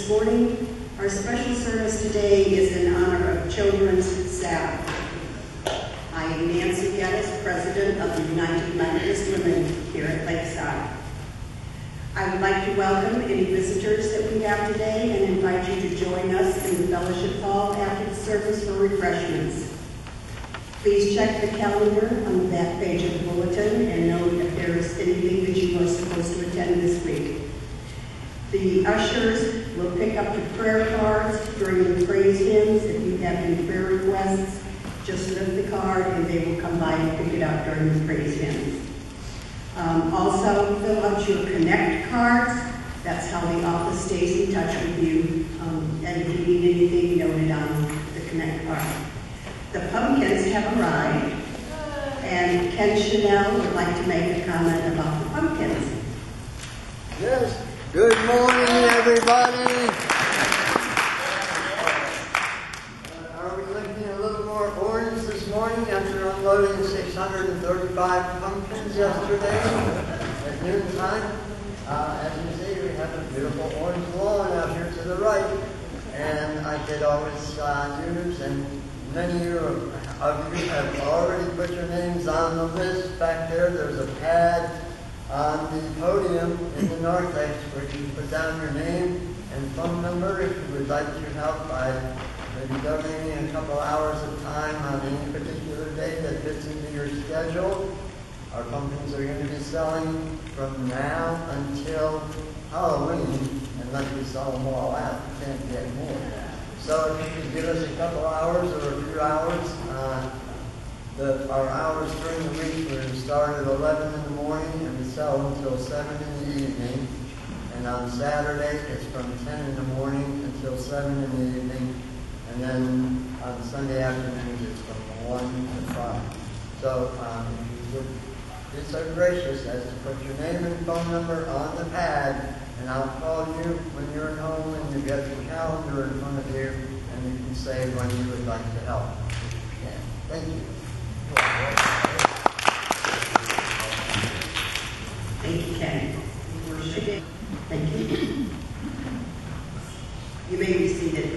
this morning. Our special service today is in honor of Children's Sabbath. I am Nancy Geddes, President of the United Methodist Women here at Lakeside. I would like to welcome any visitors that we have today and invite you to join us in the Fellowship Hall after the service for refreshments. Please check the calendar on the back page of the bulletin and note if there is anything that you are supposed to attend this week. The ushers will pick up the prayer cards during the praise hymns. If you have any prayer requests, just lift the card and they will come by and pick it up during the praise hymns. Also, fill out your Connect cards. That's how the office stays in touch with you. And if you need anything, note it on the Connect card. The pumpkins have arrived, and Ken Chanel would like to make a comment about the pumpkins. Yes. Good morning, everybody. Are we looking a little more orange this morning after unloading 635 pumpkins yesterday at noontime? As you see, we have a beautiful orange lawn out here to the right. And I did always use, and many of you have already put your names on the list back there. There's a pad on the podium in the narthex where you can put down your name and phone number if you would like your help by maybe donating a couple hours of time on any particular day that fits into your schedule. Our pumpkins are going to be selling from now until Halloween, unless we sell them all out. You can't get more. So if you could give us a couple hours or a few hours, our hours during the week, we're going to start at 11 in the morning and we sell until 7 in the evening. And on Saturday, it's from 10 in the morning until 7 in the evening. And then on Sunday afternoons, it's from 1 to 5. So if you would be so gracious as to put your name and phone number on the pad, and I'll call you when you're at home and you get your calendar in front of you, and you can say when you would like to help. Yeah. Thank you. Thank you, Ken. Thank you. You may be seated.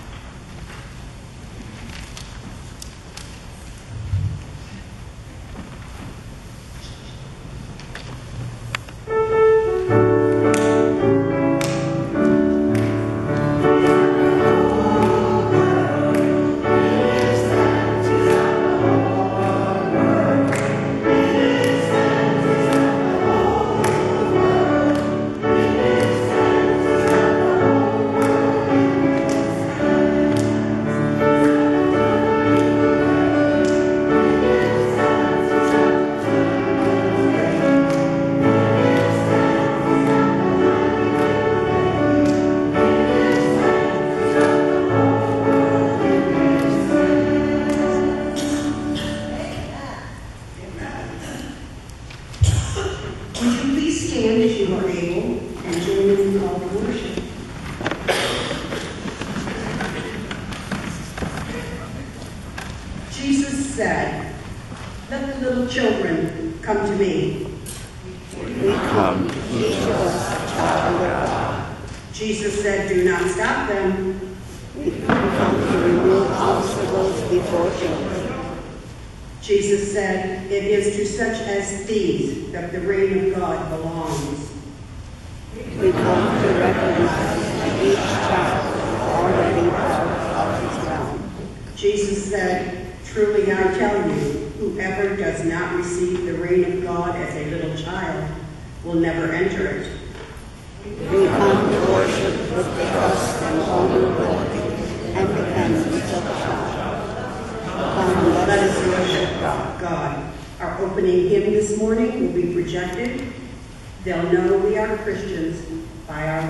Jesus said, "It is to such as these that the reign of God belongs." We come to recognize that each child already part of his realm. Jesus said, "Truly I tell you, whoever does not receive the reign of God as a little child will never enter it." We come to worship with the trust and vulnerability and dependence of a child. Let us worship God. Our opening hymn this morning will be projected. They'll know we are Christians by our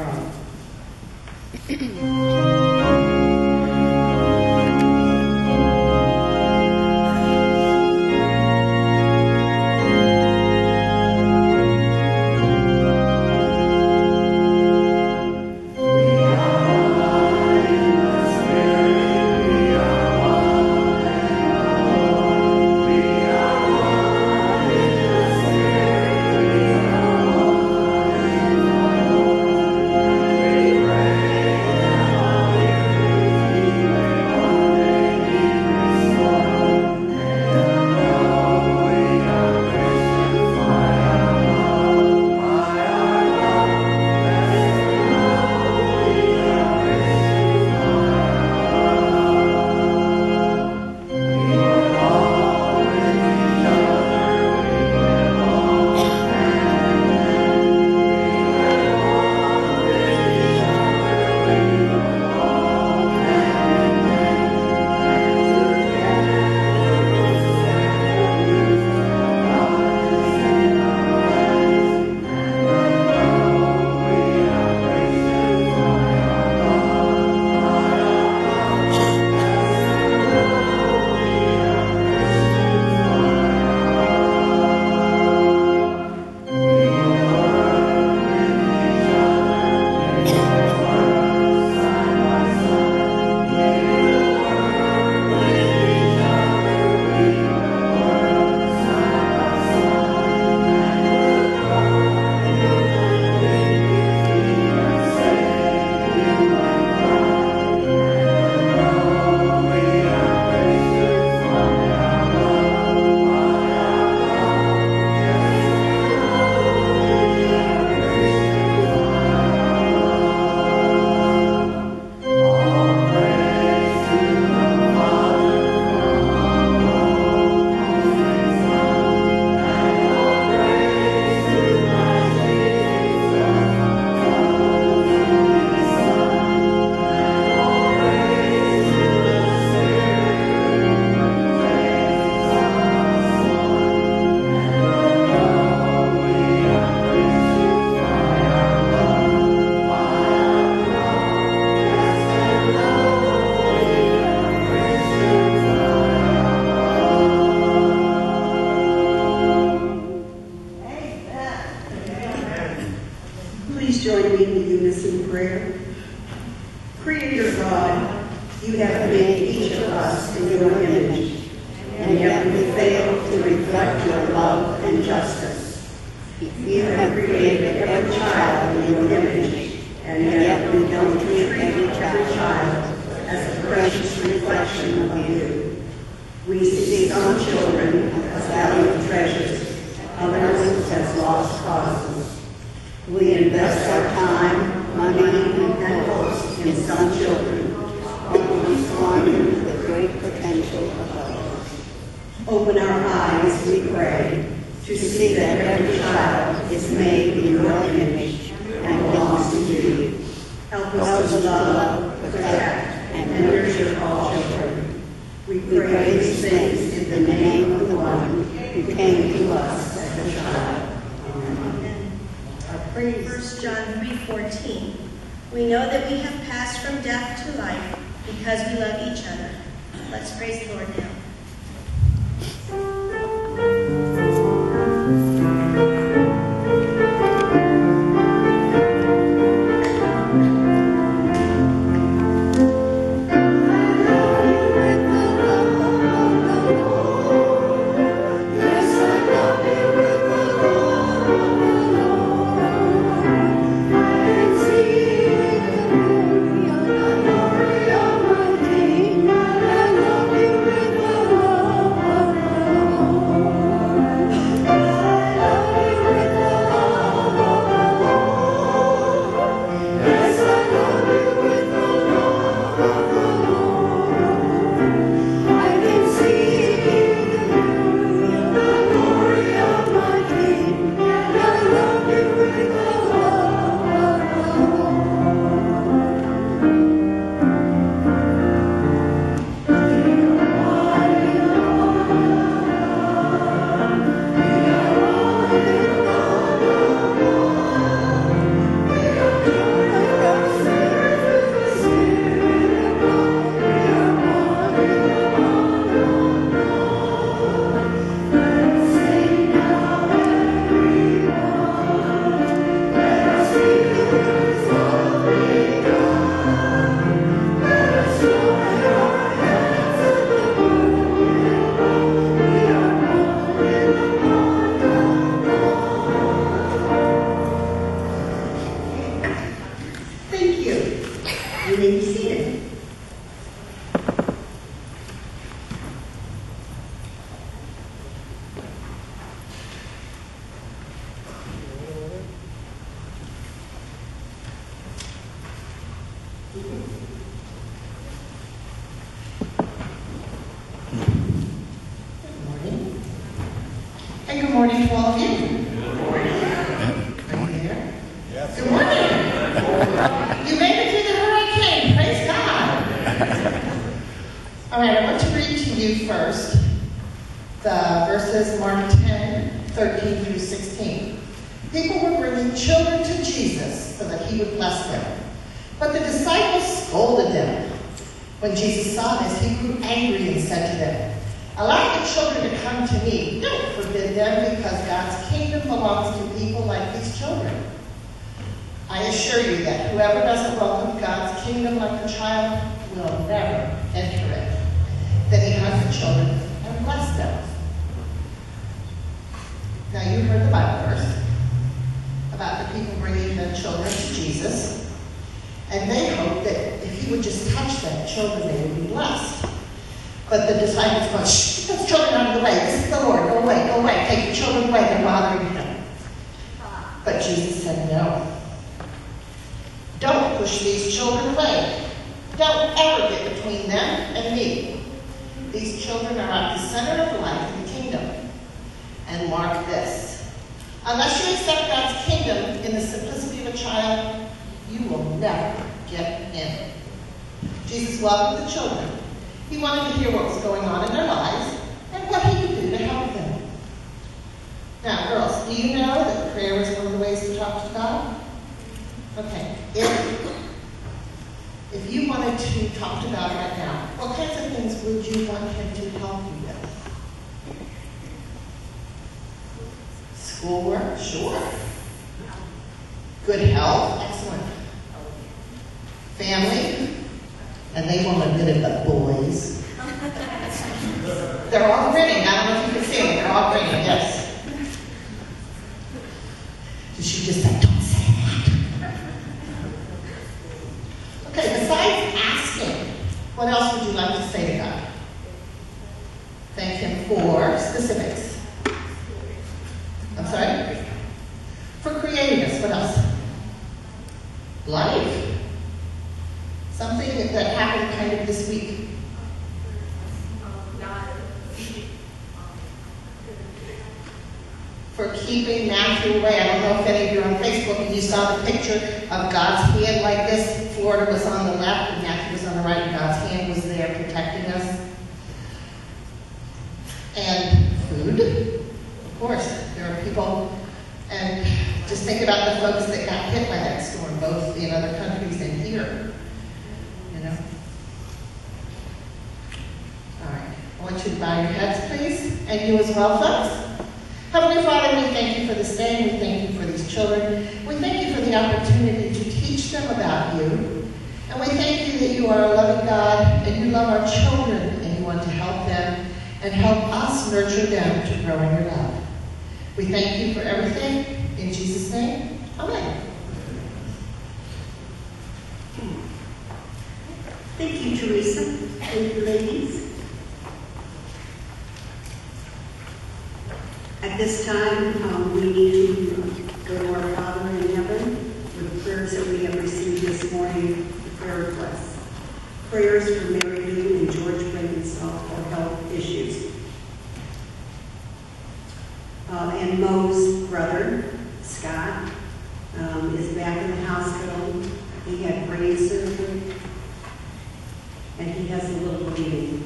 love. us in prayer. Creator God, you have made each of us in your image, and yet we fail to reflect your love and justice. You have created every child in your image, and yet we don't treat every child as a precious reflection of you. We see some children as valued treasures, others as lost causes. We invest our time, money, and hopes in some children, only squander the great potential of others. Open our eyes, we pray, to see that every child is made in your image and belongs to you. Help us to love, protect, and nurture all children. We pray these things in the name of the one who came to us as a child. Praise. 1 John 3:14. We know that we have passed from death to life because we love each other. Let's praise the Lord now. Good morning to all of you. Good morning. Are you there? Yes. Good morning. You made it through the hurricane. Praise God. All right, I want to read to you first the verses Mark 10, 13 through 16. People were bringing children to Jesus so that he would bless them. But the disciples scolded him. When Jesus saw this, he grew angry and said to them, "Allow the children to come to me. Don't forbid them, because God's kingdom belongs to people like these children. I assure you that whoever doesn't welcome God's kingdom like a child will never enter it." Then he hugged the children and blessed them. Now you heard the Bible verse about the people bringing the children to Jesus. And they hoped that if he would just touch them, children, they would be blessed. But the disciples went, "Shh, get those children out of the way. This is the Lord. Go away. Take the children away. They're bothering him." But Jesus said, "No. Don't push these children away. Don't ever get between them and me. These children are at the center of life in the kingdom. And mark this. Unless you accept God's kingdom in the simplicity of a child, you will never get in." Jesus welcomed the children. He wanted to hear what was going on in their lives and what he could do to help them. Now, girls, do you know that prayer is one of the ways to talk to God? Okay. If you wanted to talk to God right now, what kinds of things would you want him to help you with? Schoolwork? Sure. Good health? Excellent. family, and they won't admit it, but boys. They're all grinning. I don't know if you can see them. They're all grinning, yes. So she just said, don't say that. Okay, besides asking, what else would you like to say to God? Thank Him for specifics. I'm sorry? For creating us. What else? Life. Something that happened kind of this week. For keeping Matthew away. I don't know if any of you are on Facebook and you saw the picture of God's hand like this. Florida was on the left and Matthew was on the right, and God's hand was there protecting us. And food. Of course, there are people, and just think about the folks that got hit by that storm, both in other countries and here. You know? All right. I want you to bow your heads, please, and you as well, folks. Heavenly Father, we thank you for this day. We thank you for these children. We thank you for the opportunity to teach them about you. And we thank you that you are a loving God and you love our children and you want to help them and help us nurture them to grow in your love. We thank you for everything. In Jesus' name, amen. Thank you, Teresa. Thank you, ladies. At this time, we need to go to our Father in heaven with the prayers that we have received this morning, the prayer requests. Prayers for Mary Lou and George Brinkenstock for health issues. And Mo's brother, Scott, is back in the hospital. He had brain surgery, and he has a little bleeding.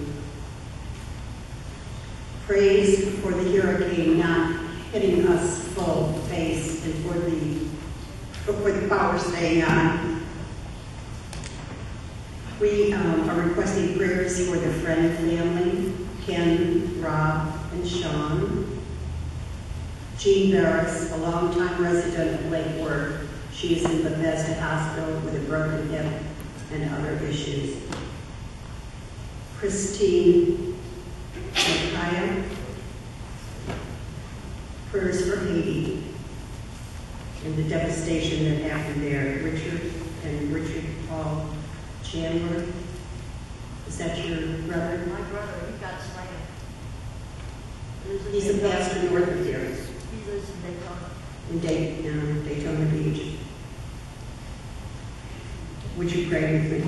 Praise for the hurricane not hitting us full face and for the power staying on. We are requesting prayers for the Friend family, Ken, Rob, and Sean. Jean Barris, a longtime resident of Lake Worth. She is in Bethesda Hospital with a broken hip and other issues. Christine Micaiah, prayers for Haiti and the devastation that happened there. Richard Paul Chandler, is that your brother? My brother, he got slammed. He's a pastor north of here. He lives in Daytona. In Daytona Beach. Would you pray with me?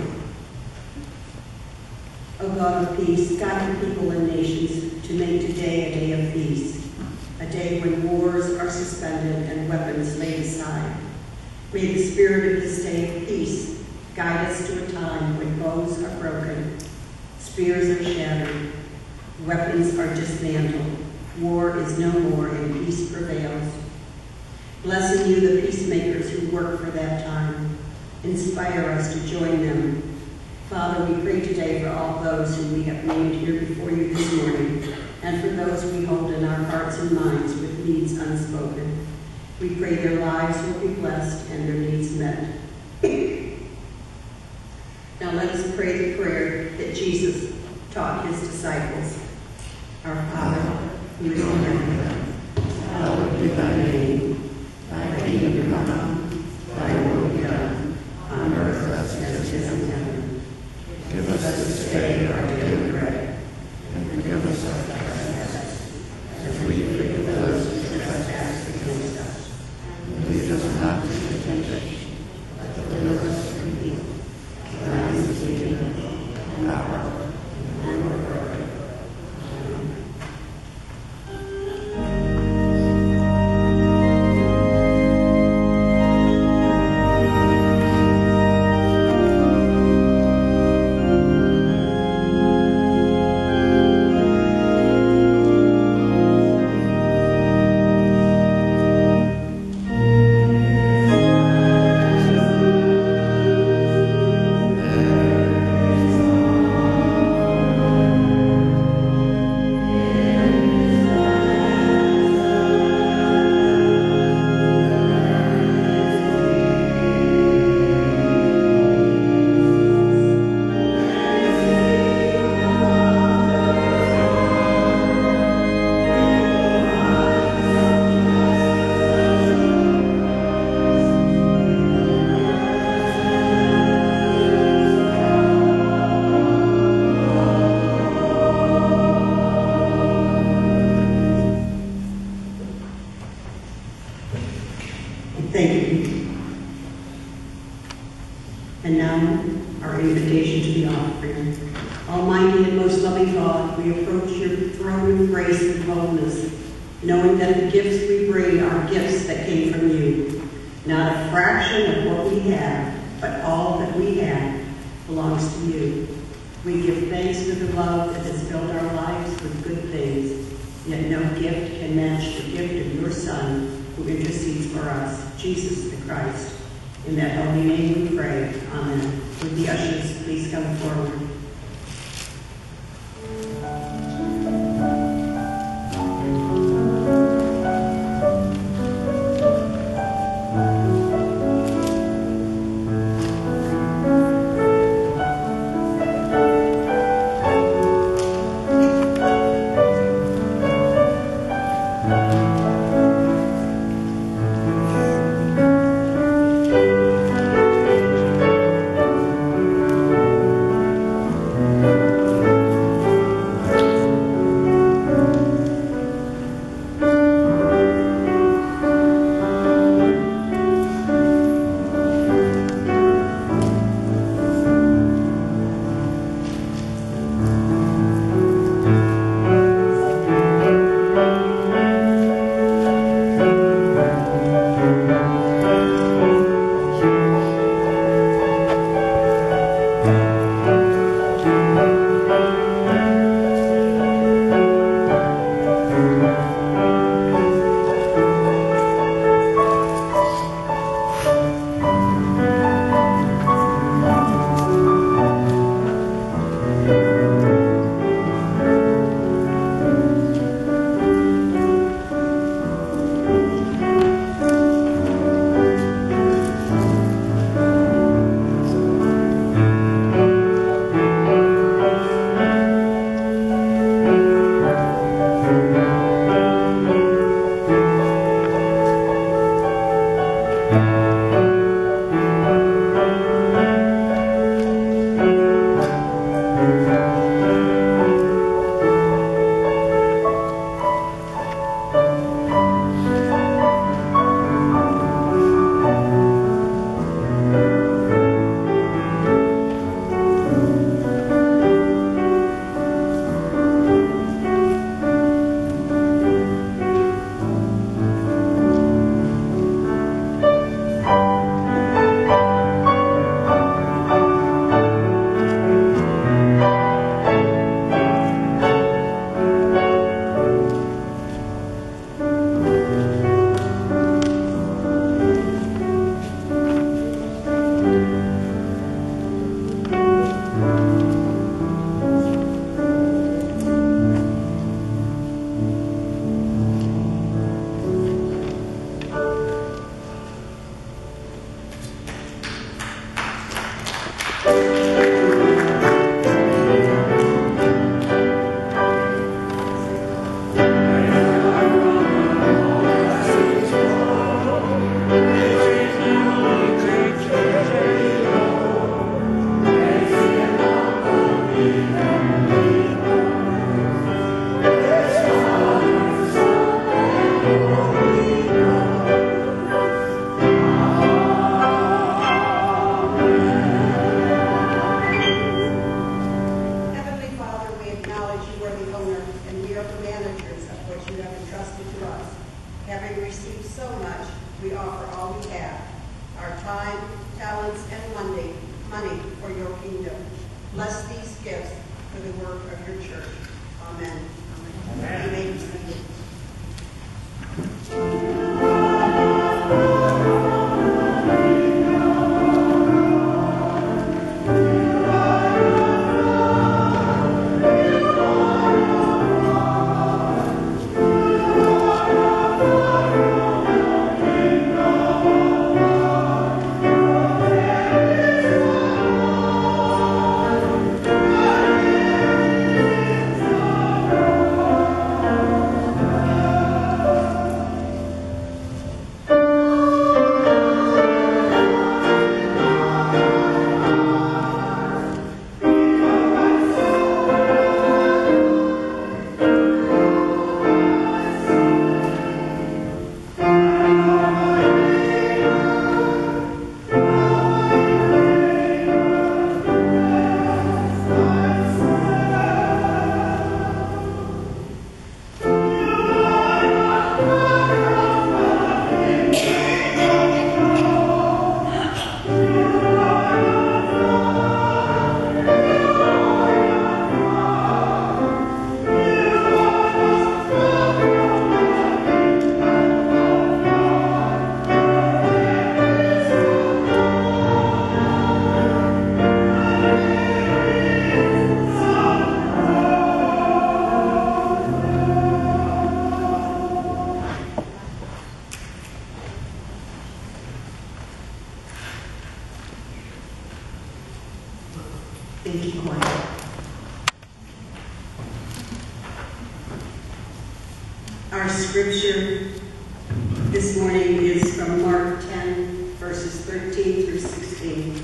O God of peace, guide the people and nations to make today a day of peace, a day when wars are suspended and weapons laid aside. May the spirit of this day of peace guide us to a time when bows are broken, spears are shattered, weapons are dismantled, war is no more, and peace prevails. Bless in you the peacemakers who work for that time. Inspire us to join them. Father, we pray today for all those whom we have named here before you this morning, and for those we hold in our hearts and minds with needs unspoken. We pray their lives will be blessed and their needs met. Now let us pray the prayer that Jesus taught his disciples. Our Father, who is in heaven, hallowed be thy name. Thy kingdom come, thy will be done, on earth as it is in heaven. Give us this day our daily bread, and forgive us our trespasses, as we forgive those who trespass against us. And lead us not into temptation, but deliver us from evil. For thine is the kingdom, and power, and glory forever. Amen. And now, our invitation to the offering. Almighty and most loving God, we approach your throne of grace and holiness, knowing that the gifts we bring are gifts that came from you. Not a fraction of what we have, but all that we have belongs to you. We give thanks for the love that has filled our lives with good things, yet no gift can match the gift of your Son, who intercedes for us, Jesus the Christ. In that holy name we pray. Amen. Would the ushers please come forward? Thank you, choir. Our scripture this morning is from Mark 10, verses 13 through 16.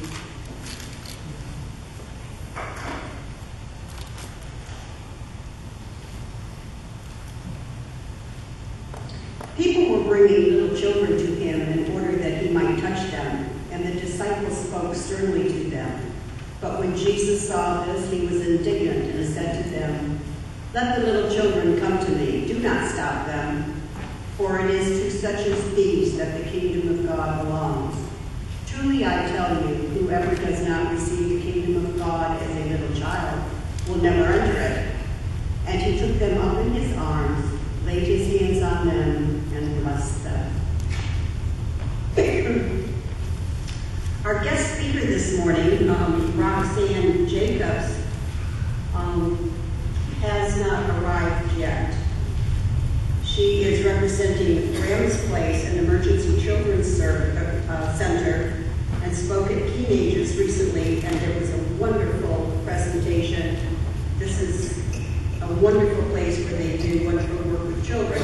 People were bringing little children to him in order that he might touch them, and the disciples spoke sternly to them. But when Jesus saw this, he was indignant and said to them, "Let the little children come to me. Do not stop them, for it is to such as these that the kingdom of God belongs. Truly I tell you, whoever does not receive the kingdom of God as a little child will never enter it." And he took them up in his arms, laid his hands on them, and blessed them. Our guest speaker this morning, Roxanne Jacobs, has not arrived yet. She is representing Graham's Place, an emergency children's center, and spoke at Teenagers recently, and it was a wonderful presentation. This is a wonderful place where they do wonderful work with children.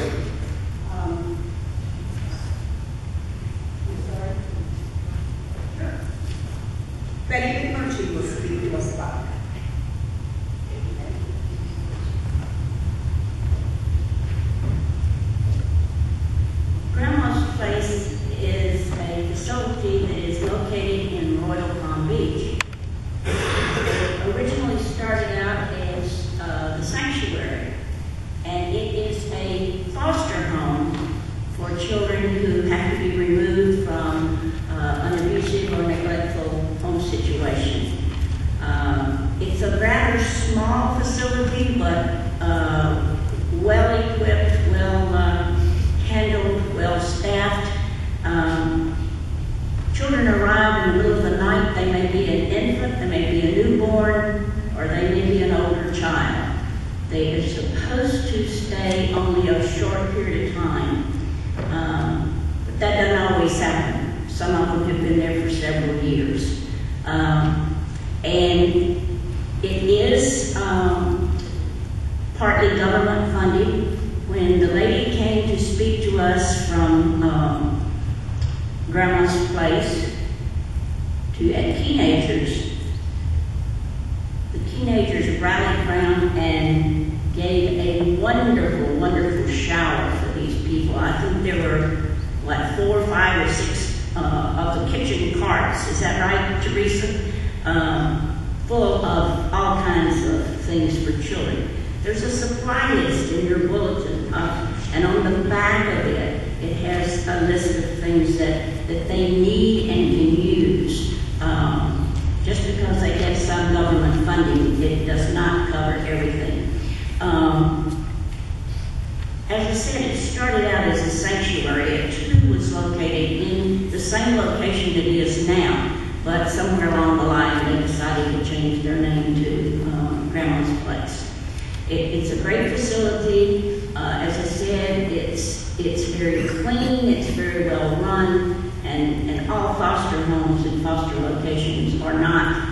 Betty McMurtry will speak to us about that. Grandma's Place is a facility that is located in Royal Palm Beach. It originally started out as the sanctuary, and it is a foster home for children who have to be removed from an abusive or neglectful home situation. It's a rather small facility, but well-equipped, well-handled, well-staffed. Children arrive in the middle of the night. They may be an infant, they may be a newborn, or they may be an older child. They are supposed to stay only a short period of time, but that doesn't always happen. Some of them have been there for several years. And it is partly government funded. When the lady came to speak to us from Grandma's Place at Teenagers, the teenagers rallied around and gave a wonderful, wonderful shower for these people. I think there were, 4, 5, or 6 of the kitchen carts. Is that right, Teresa? Full of all kinds of things for children. There's a supply list in your bulletin, and on the back of it, it has a list of things that they need and can use. Just because they get some government funding, it does not cover everything. As I said, it started out as a sanctuary. It too was located in the same location it is now, but somewhere along the line they decided to change their name to Grandma's Place. It's a great facility. As I said, it's very clean, it's very well run, and all foster homes and foster locations are not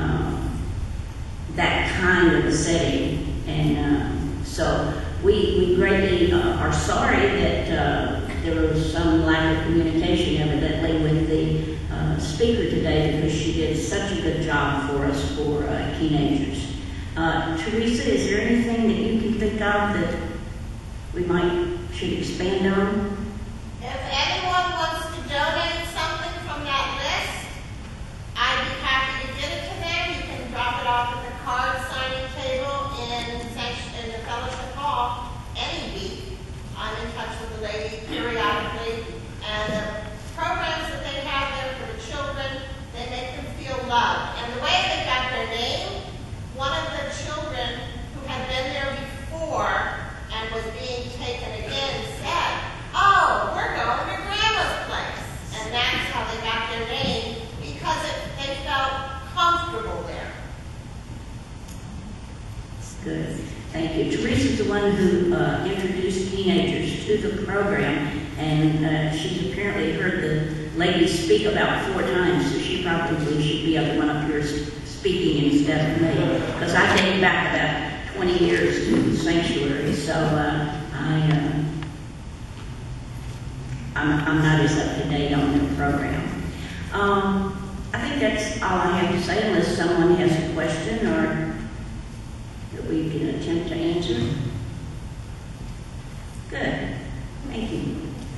that kind of a setting. And so we greatly are sorry that there was some lack of communication evidently with the speaker today, because she did such a good job for us for teenagers. Teresa, is there anything that you can think of that we should expand on? If anyone wants to donate something from that list, I'd be happy to get it to them. You can drop it off at the card signing table in the fellowship hall any week. I'm in touch with the lady periodically, and the programs that they have there for the children, they make them feel loved. And the way they got their name, one of the children who had been there before and was being taken again said, "Oh, we're going to Grandma's Place." And that's how they got their name, because they felt comfortable there. Good. Thank you. Teresa's the one who introduced Teenagers to the program, and she's apparently heard the lady speak about 4 times, so she probably should be the one up here speaking instead of me, because I date back about 20 years to the sanctuary, so I'm not as up to date on the program. I think that's all I have to say, unless someone has a question or that we can attempt to answer. Good. Thank you.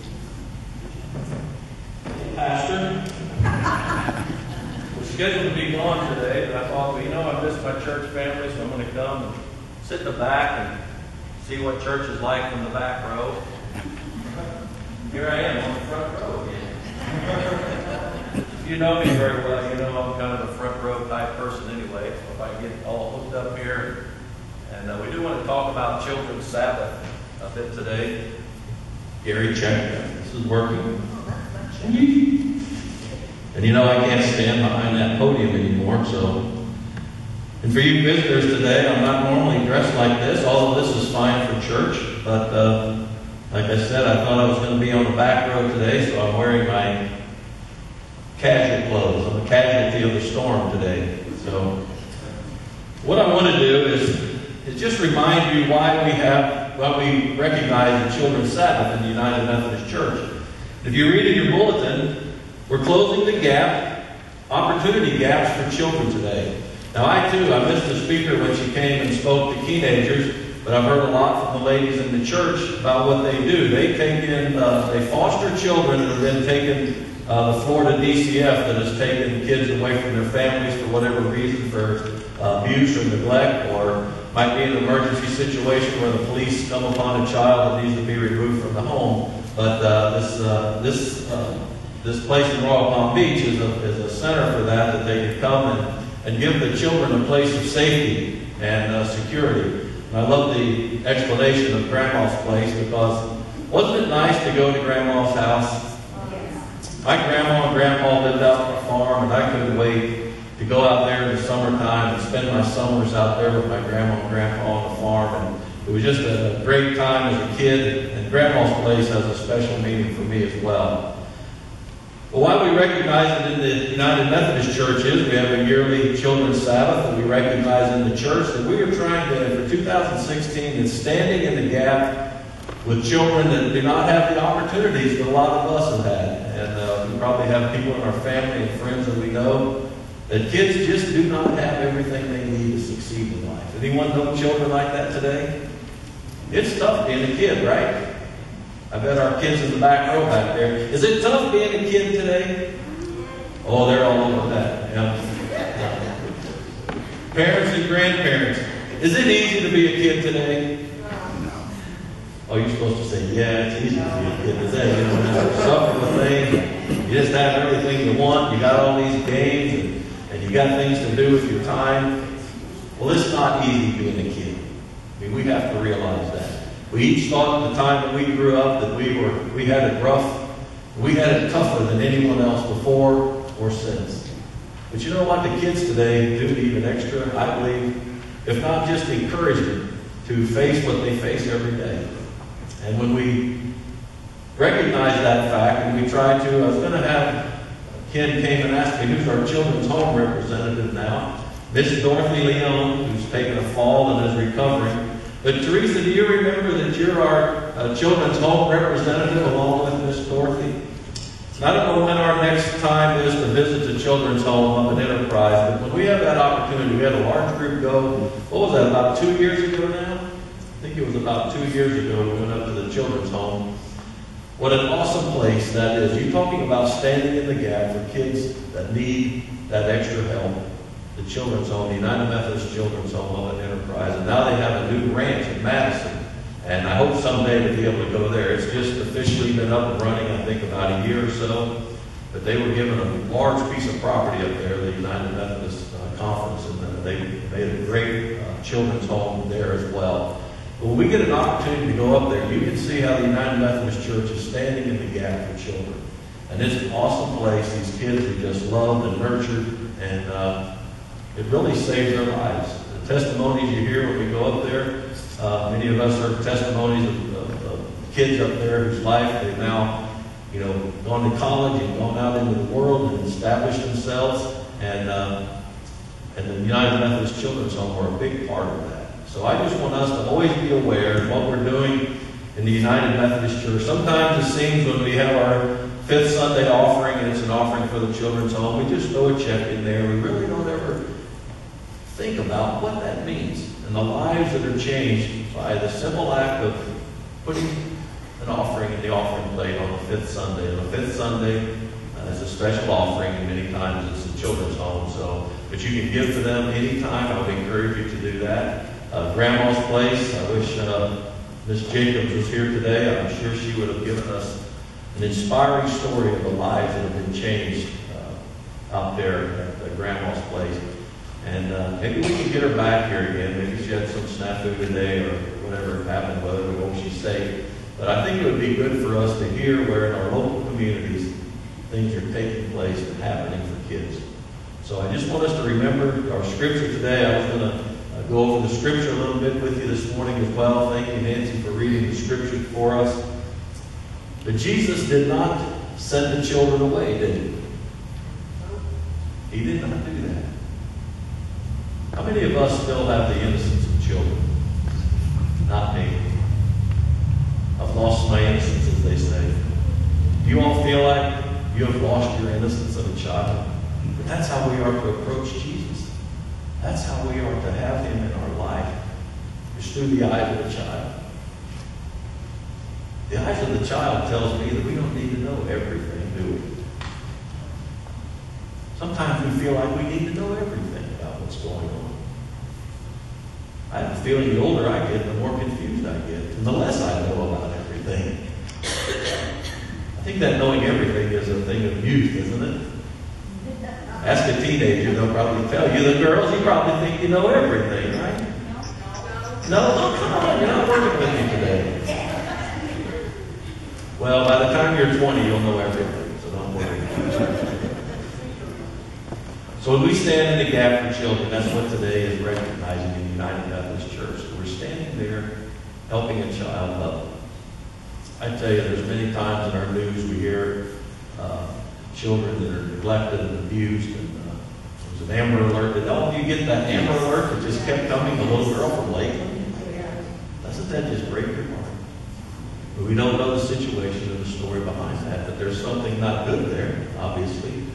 Pastor, we're scheduled to be gone today, but I thought, well, you know, I missed my church family, so I'm going to come and sit in the back and see what church is like from the back row. Here I am on the front row again. You know me very well. You know I'm kind of a front row type person anyway, so if I get all hooked up here. And we do want to talk about Children's Sabbath a bit today. Gary, check. This is working. And you know I can't stand behind that podium anymore, so. And for you visitors today, I'm not normally dressed like this. All of this is fine for church, but like I said, I thought I was going to be on the back row today, so I'm wearing my casual clothes. I'm a casualty of the storm today. So what I want to do is just remind you why we recognize the Children's Sabbath in the United Methodist Church. If you read in your bulletin, we're closing the gap, opportunity gaps for children today. Now I missed the speaker when she came and spoke to teenagers, but I've heard a lot from the ladies in the church about what they do. They take in, they foster children that have then taken the Florida DCF that has taken kids away from their families for whatever reason, for abuse or neglect, or might be an emergency situation where the police come upon a child that needs to be removed from the home. But this place in Royal Palm Beach is a center for that they can come and give the children a place of safety and security. And I love the explanation of Grandma's place, because wasn't it nice to go to Grandma's house? My grandma and grandpa lived out on a farm, and I couldn't wait to go out there in the summertime and spend my summers out there with my grandma and grandpa on the farm. And it was just a great time as a kid, and Grandma's place has a special meaning for me as well. But why we recognize it in the United Methodist Church is we have a yearly Children's Sabbath that we recognize in the church, that we are trying to, for 2016, is standing in the gap with children that do not have the opportunities that a lot of us have had. And we probably have people in our family and friends that we know that kids just do not have everything they need to succeed in life. Anyone know children like that today? It's tough being a kid, right? I bet our kids in the back row back there. Is it tough being a kid today? Oh, they're all over that. Yeah. Parents and grandparents. Is it easy to be a kid today? Oh, you're supposed to say, yeah, it's easy to be a kid today. You don't have to suffer with things. You just have everything you want. You got all these games, and you got things to do with your time. Well, it's not easy being a kid. I mean, we have to realize that. We each thought at the time that we grew up that we had it rough. We had it tougher than anyone else before or since. But you know what? The kids today do even extra, I believe, if not just encouragement, to face what they face every day. And when we recognize that fact, and we try to, I was going to have, Ken came and asked me, who's our children's home representative now? Miss Dorothy Leon, who's taken a fall and is recovering. But Teresa, do you remember that you're our children's home representative along with Miss Dorothy? I don't know when our next time is to visit the children's home up at Enterprise, but when we have that opportunity, we had a large group go, what was that, about 2 years ago now? I think it was about 2 years ago we went up to the children's home. What an awesome place that is. You're talking about standing in the gap for kids that need that extra help. The children's home, the United Methodist Children's Home up at Enterprise, and now they have a new ranch in Madison. And I hope someday to be able to go there. It's just officially been up and running, I think, about a year or so. But they were given a large piece of property up there, the United Methodist Conference, and they made a great children's home there as well. But when we get an opportunity to go up there, you can see how the United Methodist Church is standing in the gap for children. And it's an awesome place. These kids are just loved and nurtured, and it really saves their lives. The testimonies you hear when we go up there, many of us heard testimonies of kids up there whose life they've now, gone to college and gone out into the world and established themselves. And And the United Methodist Children's Home were a big part of that. So I just want us to always be aware of what we're doing in the United Methodist Church. Sometimes it seems when we have our fifth Sunday offering, and it's an offering for the Children's Home, we just throw a check in there. We really don't ever think about what that means and the lives that are changed by the simple act of putting an offering in the offering plate on the fifth Sunday. And the fifth Sunday is a special offering, and many times it's the Children's Home. But you can give to them anytime. I would encourage you to do that. Grandma's Place, I wish Miss Jacobs was here today. I'm sure she would have given us an inspiring story of the lives that have been changed out there at Grandma's Place. And maybe we can get her back here again. Maybe she had some snafu today or whatever happened, whether we hope she's safe. But I think it would be good for us to hear where in our local communities things are taking place and happening for kids. So I just want us to remember our scripture today. I was going to go over the scripture a little bit with you this morning as well. Thank you, Nancy, for reading the scripture for us. But Jesus did not send the children away, did he? He did not do that. How many of us still have the innocence of children? Not me. I've lost my innocence, as they say. Do you all feel like you have lost your innocence of a child? But that's how we are to approach Jesus. That's how we are to have him in our life. It's through the eyes of a child. The eyes of the child tells me that we don't need to know everything, do we? Sometimes we feel like we need to know everything about what's going on. I have a feeling the older I get, the more confused I get, and the less I know about everything. I think that knowing everything is a thing of youth, isn't it? Ask a teenager, they'll probably tell you. The girls, you probably think you know everything, right? No, come on, you're not working with me today. Well, by the time you're 20, you'll know everything, so don't worry. So when we stand in the gap for children, that's what today is recognizing in the United Methodist Church. We're standing there helping a child up. I tell you, there's many times in our news we hear children that are neglected and abused. And there was an Amber Alert. Did all of you get that Amber Alert that just kept coming? The little girl from Lakeland? Doesn't that just break your heart? But we don't know the situation or the story behind that. But there's something not good there, obviously.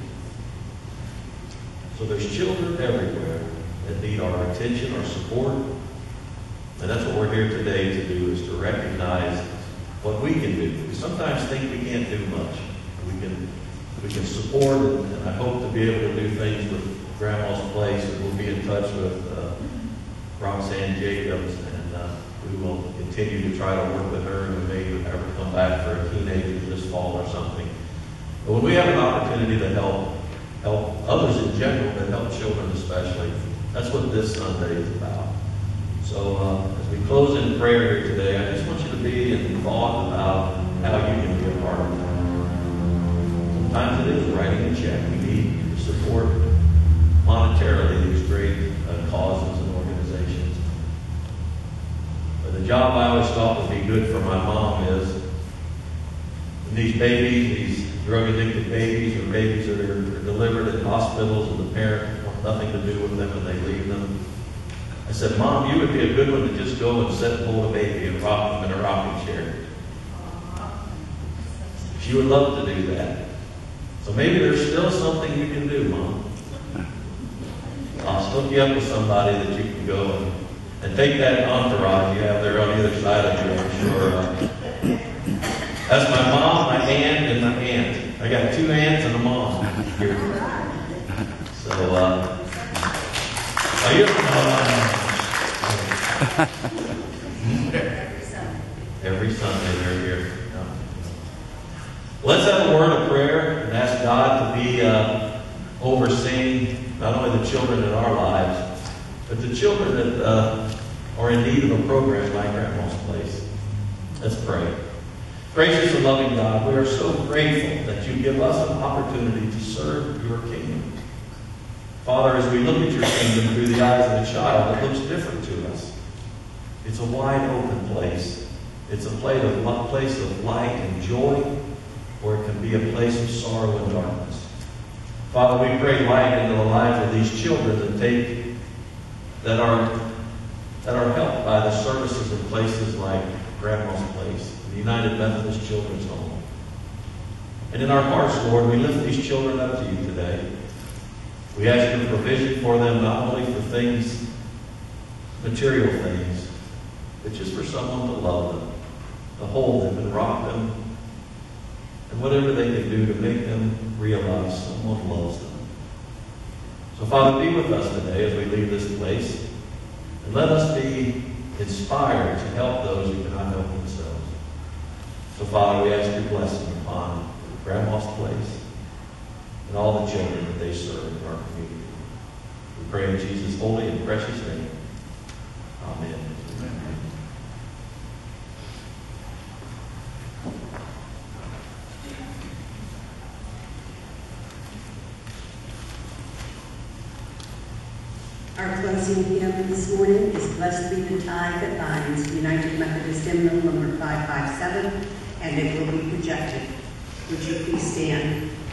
So there's children everywhere that need our attention, our support. And that's what we're here today to do, is to recognize what we can do. We sometimes think we can't do much. We can support, and I hope to be able to do things with Grandma's Place, and we'll be in touch with Roxanne Jacobs, and we will continue to try to work with her, and we may have her come back for a teenager this fall or something. But when we have an opportunity to help others in general, but help children especially, that's what this Sunday is about. So as we close in prayer here today, I just want you to be in thought about how you can be a part of that. Sometimes it is writing a check. We need to support monetarily these great causes and organizations. But the job I always thought would be good for my mom is when these babies, these drug-addicted babies, or babies that are delivered in hospitals and the parent wants nothing to do with them and they leave them. I said, Mom, you would be a good one to just go and sit and hold a baby and rock them in a rocking chair. She would love to do that. So maybe there's still something you can do, Mom. I'll hook you up with somebody that you can go and take that entourage you have there on either side of you, I'm sure. That's my mom, my aunt, and my aunt. I got 2 aunts and a mom here. So, every Sunday they're here. Let's have a word of prayer and ask God to be overseeing not only the children in our lives, but the children that are in need of a program like Grandma's Place. Let's pray. Gracious and loving God, we are so grateful that you give us an opportunity to serve your kingdom. Father, as we look at your kingdom through the eyes of a child, it looks different to us. It's a wide open place. It's a place of light and joy, or it can be a place of sorrow and darkness. Father, we pray light into the lives of these children that are helped by the services in places like Grandma's Place, the United Methodist Children's Home. And in our hearts, Lord, we lift these children up to you today. We ask your provision for them, not only for things, material things, but just for someone to love them, to hold them and rock them, and whatever they can do to make them realize someone loves them. So, Father, be with us today as we leave this place, and let us be inspired to help those who cannot help themselves. So, Father, we ask your blessing upon Grandma's Place and all the children that they serve in our community. We pray in Jesus' holy and precious name. Amen. Our closing hymn this morning is Blessed Be the Tie That Binds, United Methodist Hymnal number 557, and it will be projected. Would you please stand?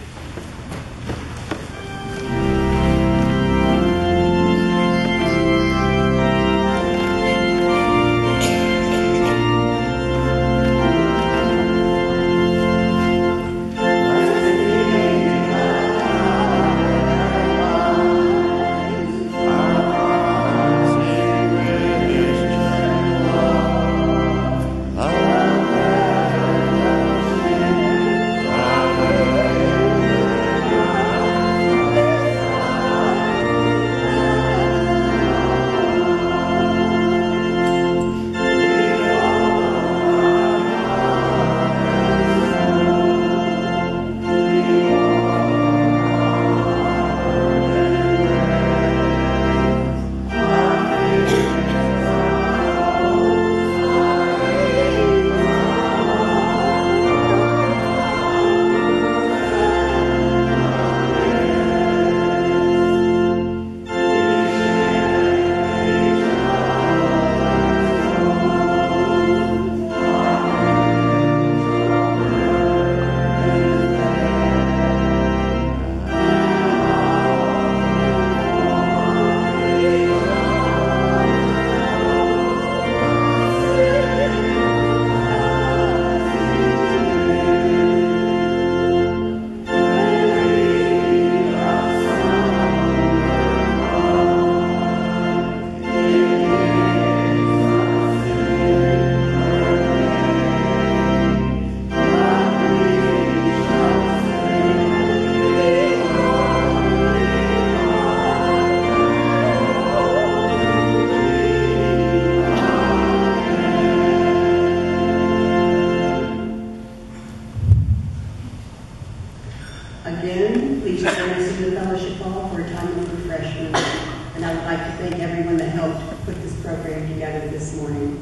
Again, please join us in the fellowship hall for a time of refreshment. And I would like to thank everyone that helped put this program together this morning.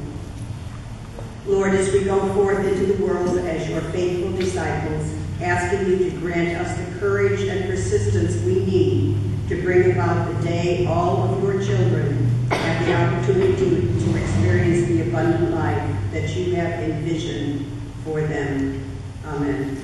Lord, as we go forth into the world as your faithful disciples, asking you to grant us the courage and persistence we need to bring about the day all of your children have the opportunity to experience the abundant life that you have envisioned for them. Amen.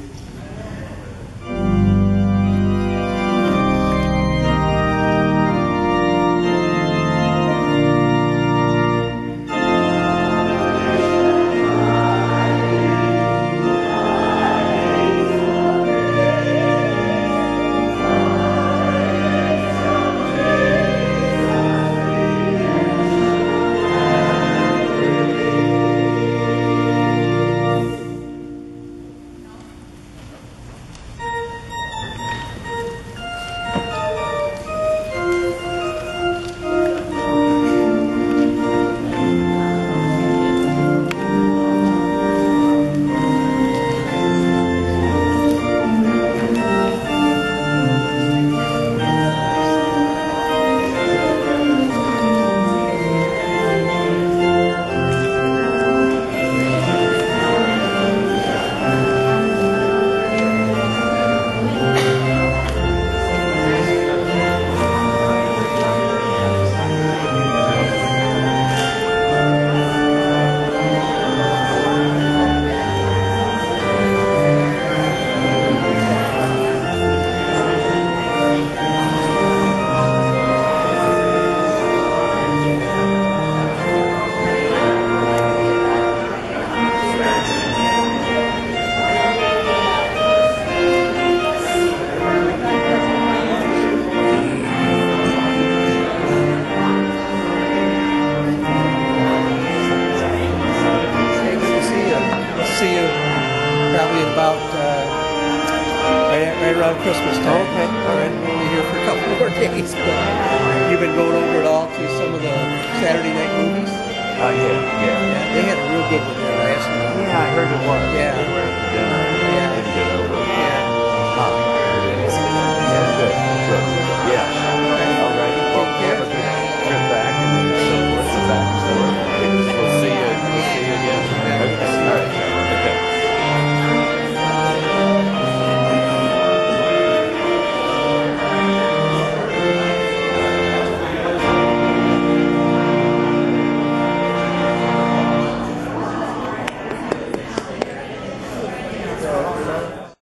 Christmas time. Okay. All right, we're only here for a couple more days. But you've been going over at all to some of the Saturday night movies? Yeah. Yeah, they had a real good one there last night. Yeah, I heard it was. Yeah,